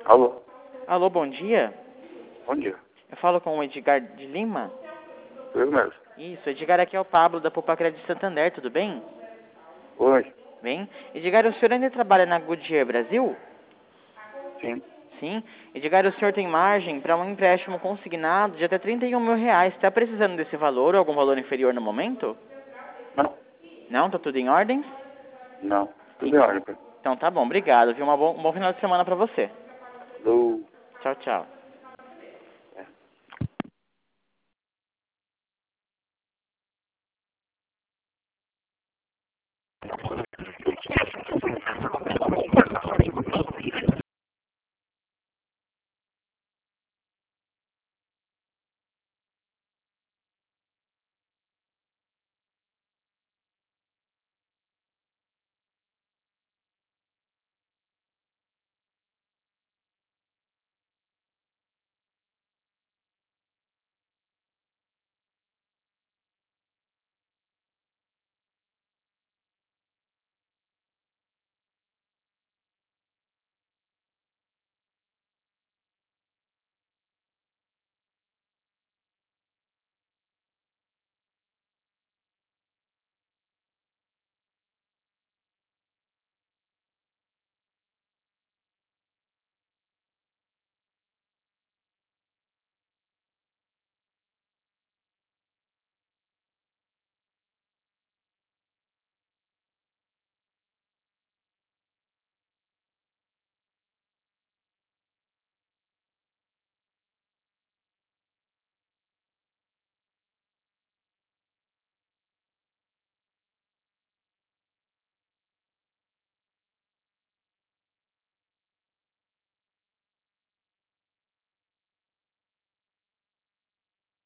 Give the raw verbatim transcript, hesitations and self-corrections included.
Alô, Alô, bom dia. bom dia. Eu falo com o Edgar de Lima. Eu mesmo. Isso, Edgar, aqui é o Pablo da Poupa de Santander, tudo bem? Oi, Bem? Edgar, o senhor ainda trabalha na Goodyear Brasil? sim. Sim. Edgar, o senhor tem margem para um empréstimo consignado de até trinta e um mil reais. Está precisando desse valor ou algum valor inferior no momento? Não, Não? Tá tudo em ordem? não. Tudo em ordem, pai. Então tá bom, obrigado. Viu? Uma bom, um bom final de semana para você. Do... Tchau, tchau.